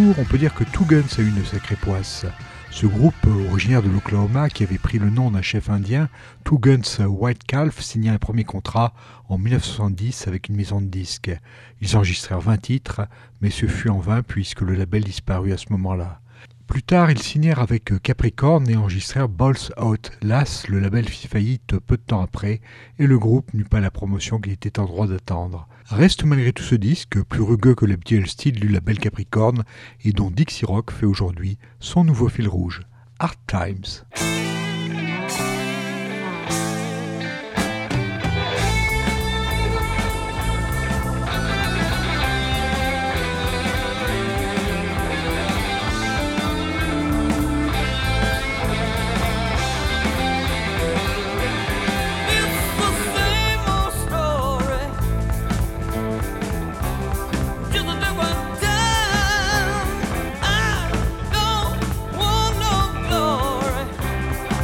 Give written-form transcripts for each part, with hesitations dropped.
retour, on peut dire que Two Guns a eu une sacrée poisse. Ce groupe, originaire de l'Oklahoma, qui avait pris le nom d'un chef indien, Two Guns White Calf, signa un premier contrat en 1970 avec une maison de disques. Ils enregistrèrent 20 titres, mais ce fut en vain puisque le label disparut à ce moment-là. Plus tard, ils signèrent avec Capricorn et enregistrèrent Balls Out. Las, le label fit faillite peu de temps après, et le groupe n'eut pas la promotion qu'il était en droit d'attendre. Reste malgré tout ce disque, plus rugueux que l'habituel style du label Capricorn, et dont Dixie Rock fait aujourd'hui son nouveau fil rouge. Hard Times. I don't want no glory.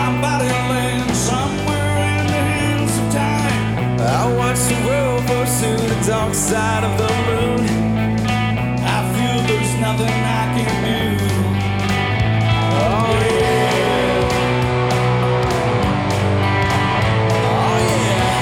my body laying somewhere in the hands of time. I watch the world pursue the dark side of the moon. I feel there's nothing I can do. Oh yeah. Oh yeah.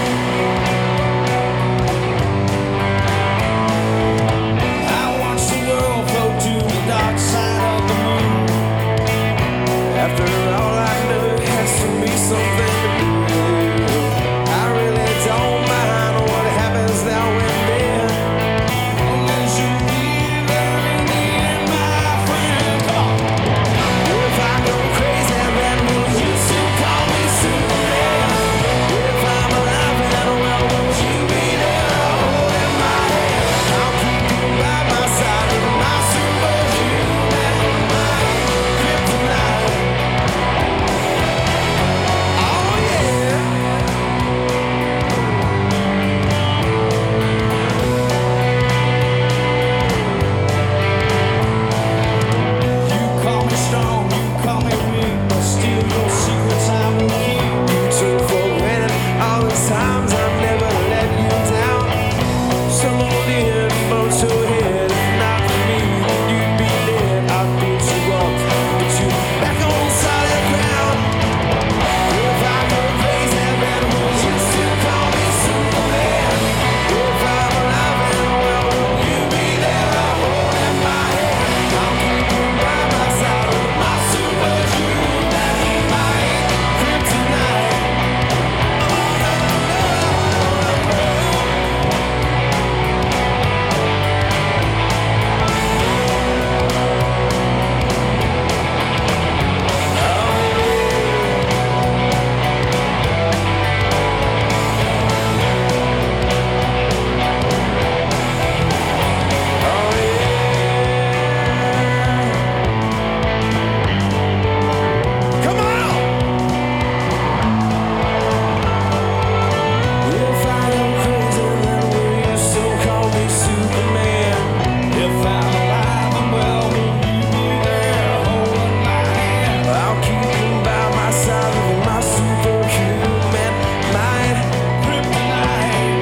I watch the world float to the dark side of the moon. After all I know, it has to be something to do. I really don't mind what happens now and then. Unless you leave there in the end, my friend. Come on. If I go crazy, then will you still call me Superman? If I'm alive and well, will you be there holding my hand? I'll keep you by my side with my superhuman mind. Kryptonite. Oh yeah. You call me strong, you call me weak, but still your secrets I will keep. You took for granted all the times I've never let you down. Someone in both your head, if not for me, you'd be dead. I built you up, put you back on solid ground. If I go crazy, then will you still call me Superman? If I'm alive and well, will you be there holding my hand? I'll keep you by my side with my superhuman mind. Kryptonite. Come on! If I go crazy, then will you still call me Superman? If I'm alive and well, will you be there holding my hand? I'll keep you by my side with my superhuman mind. Kryptonite.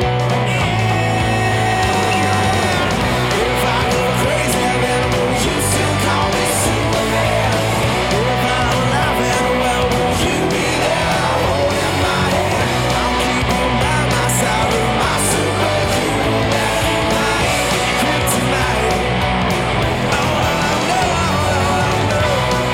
If I go crazy, then will you still call me Superman? If I'm alive and well, will you be there holding my hand? I'll keep you by my side with my superhuman mind. Kryptonite. All I know, all I know.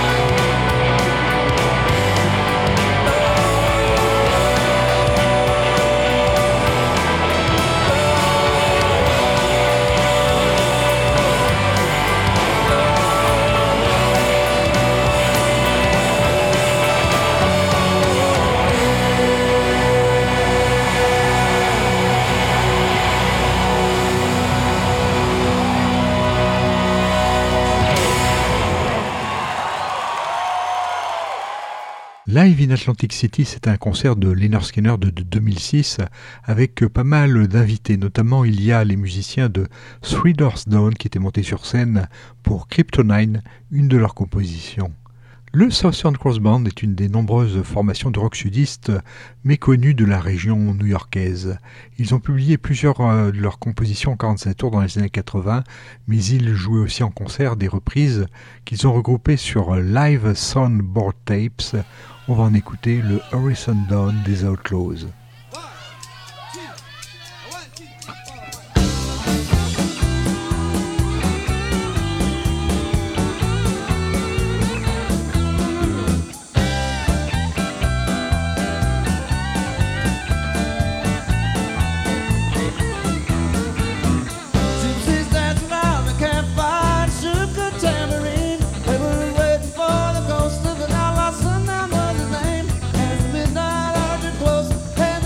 Live in Atlantic City, c'est un concert de Lynyrd Skynyrd de 2006 avec pas mal d'invités. Notamment, il y a les musiciens de Three Doors Down qui étaient montés sur scène pour Kryptonite, une de leurs compositions. Le Southern Cross Band est une des nombreuses formations de rock sudiste méconnues de la région new-yorkaise. Ils ont publié plusieurs de leurs compositions en 45 tours dans les années 80, mais ils jouaient aussi en concert des reprises qu'ils ont regroupées sur Live Soundboard Tapes. On va en écouter le Horizon Dawn des Outlaws. Waiting for the ghost of an outlaw, son, I know his name. As the midnight hour drew close,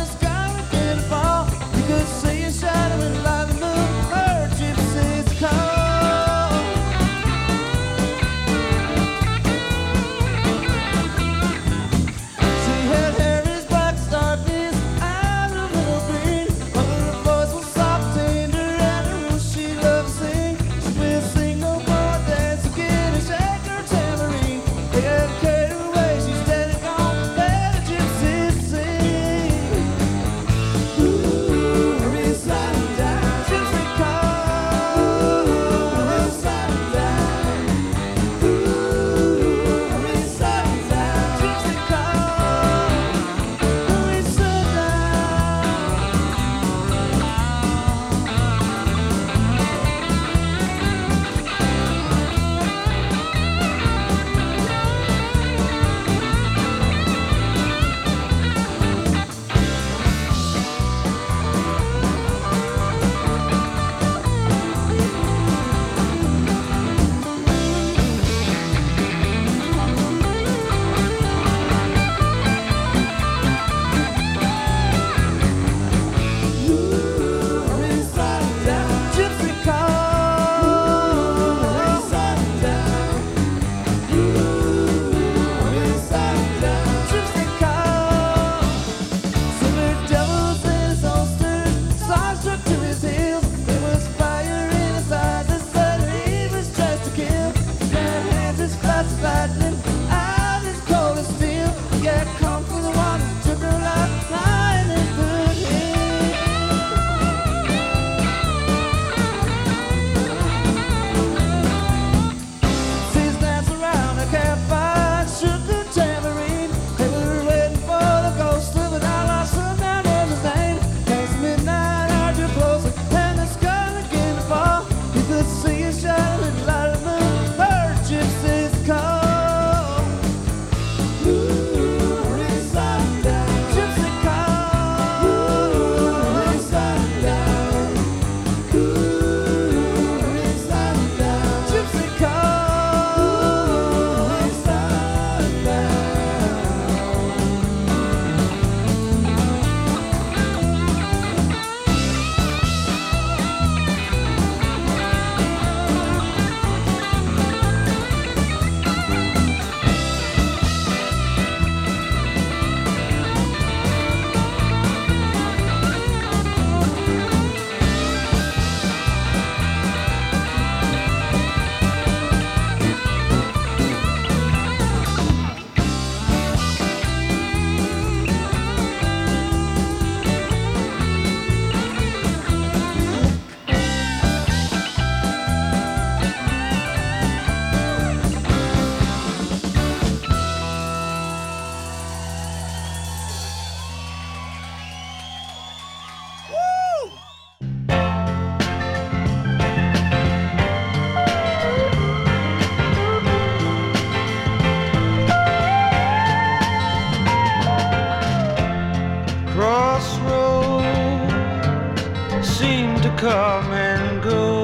crossroads seem to come and go.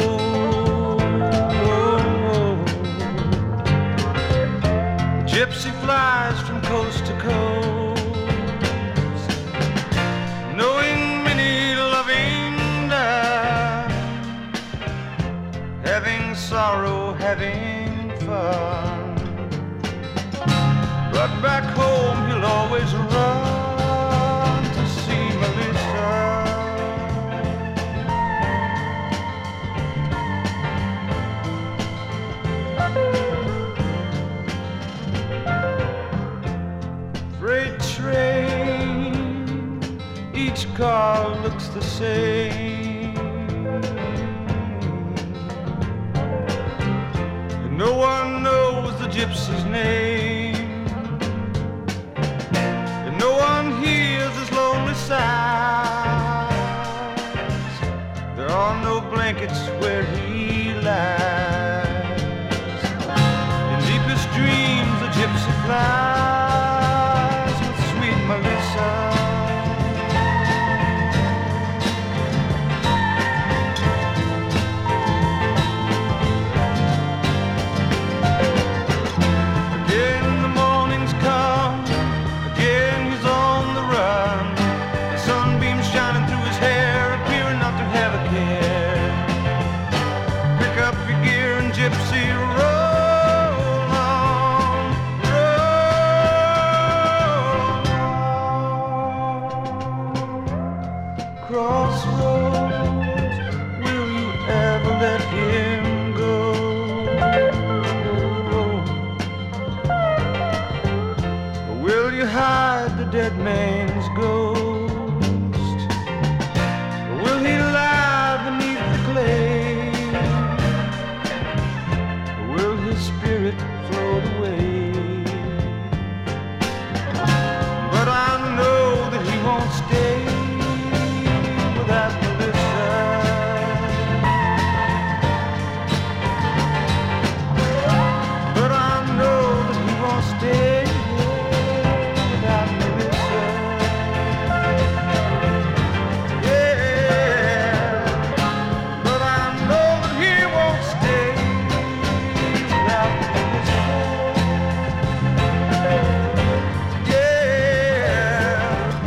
Gypsy flies from coast to coast, knowing many loving die, having sorrow, having fun. But back home he'll always run to see Melissa. Freight train, each car looks the same, and no one knows the gypsy's name, and no one hears his lonely sighs. There are no blankets where he lies. In deepest dreams the gypsy flies with sweet Melissa. Again the morning's come, again he's on the run. The sunbeams shining through his hair, appearing not to have a care. Pick up your gear and gypsy, roll on, roll on. Crossroads, will you ever let him go? Or will you hide the dead man's ghost? Or will he lie beneath the clay? Or will his spirit float away? But I know that he won't stay without Melissa. But I know that he won't stay without Melissa. Yeah, but I know that he won't stay without Melissa. Yeah.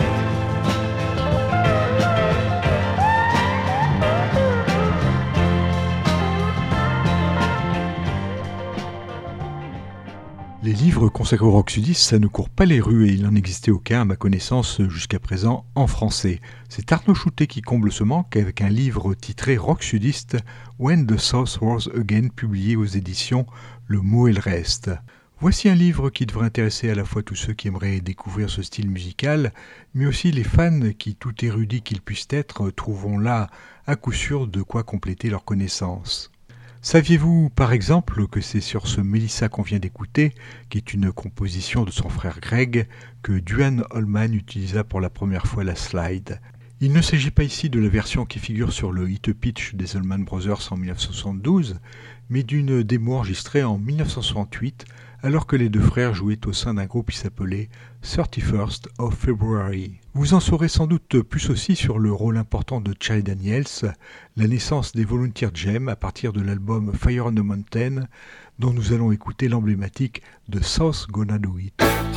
Les livres consacrés au rock sudiste, ça ne court pas les rues et il n'en existait aucun à ma connaissance jusqu'à présent en français. C'est Arnaud Choutet qui comble ce manque avec un livre titré Rock sudiste, When the South Wars Again, publié aux éditions Le Mot et le Reste. Voici un livre qui devrait intéresser à la fois tous ceux qui aimeraient découvrir ce style musical, mais aussi les fans qui, tout érudits qu'ils puissent être, trouveront là à coup sûr de quoi compléter leurs connaissances. Saviez-vous par exemple que c'est sur ce Melissa qu'on vient d'écouter, qui est une composition de son frère Greg, que Duane Allman utilisa pour la première fois la slide? Il ne s'agit pas ici de la version qui figure sur le Hit a Pitch des Allman Brothers en 1972, mais d'une démo enregistrée en 1968, alors que les deux frères jouaient au sein d'un groupe qui s'appelait 31st of February. Vous en saurez sans doute plus aussi sur le rôle important de Charlie Daniels, la naissance des Volunteer Jam à partir de l'album Fire on the Mountain, dont nous allons écouter l'emblématique de South Gonna Do It.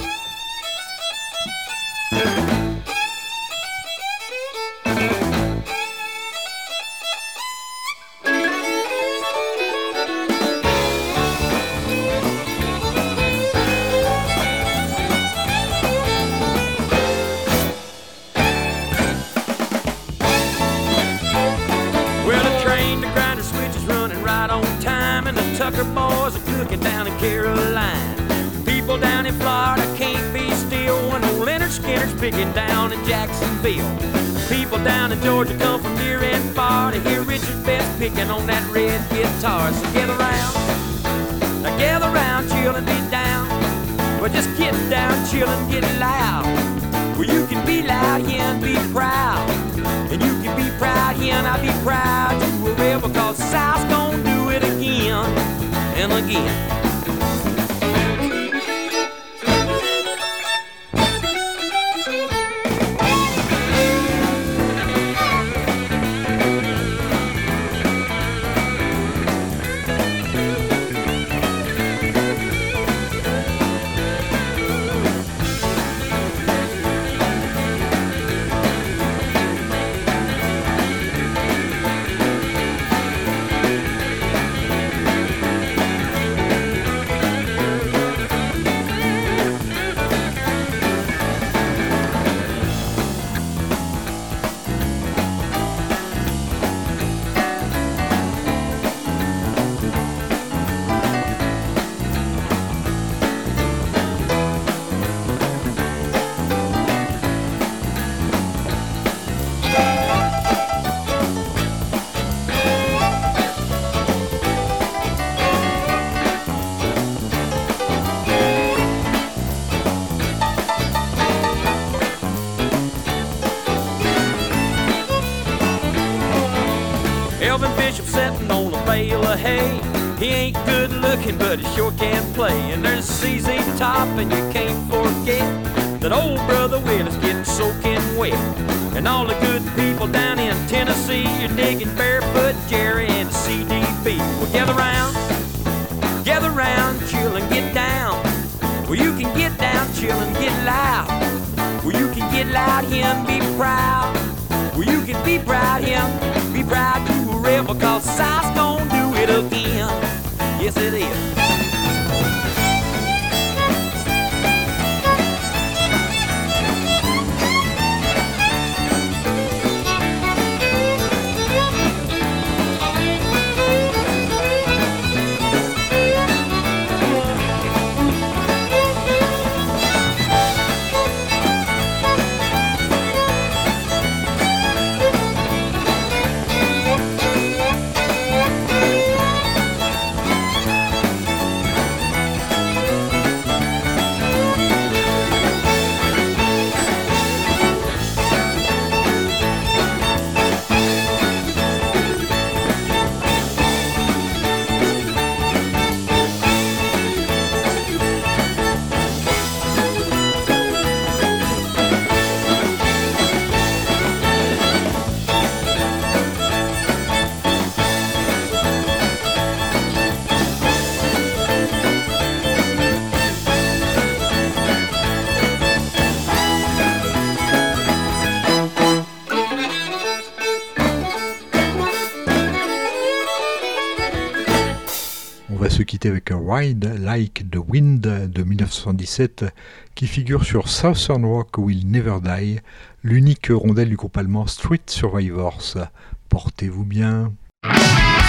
Tucker boys are cooking down in Carolina. People down in Florida can't be still when old Leonard Skinner's picking down in Jacksonville. People down in Georgia come from near and far to hear Richard Best picking on that red guitar. So gather round, now gather round, chill and be down. Well, just get down, chill and get loud. Well, you can be loud here and be proud, and you can be proud here and I'll be proud to a real, because South's gonna do it again and again. Melvin Bishop sitting on a bale of hay. He ain't good looking, but he sure can play. And there's CZ Top, and you can't forget that old brother Will is getting soaking wet. And all the good people down in Tennessee, you're digging Barefoot Jerry and CDB. Well, gather round, chill and get down. Well, you can get down, chill and get loud. Well, you can get loud here and be proud. Well, you can be proud here, be proud you a rebel, cause South's gonna do it again. Yes, it is. On va se quitter avec un Ride Like the Wind de 1977 qui figure sur Southern Rock Will Never Die, l'unique rondelle du groupe allemand Street Survivors. Portez-vous bien.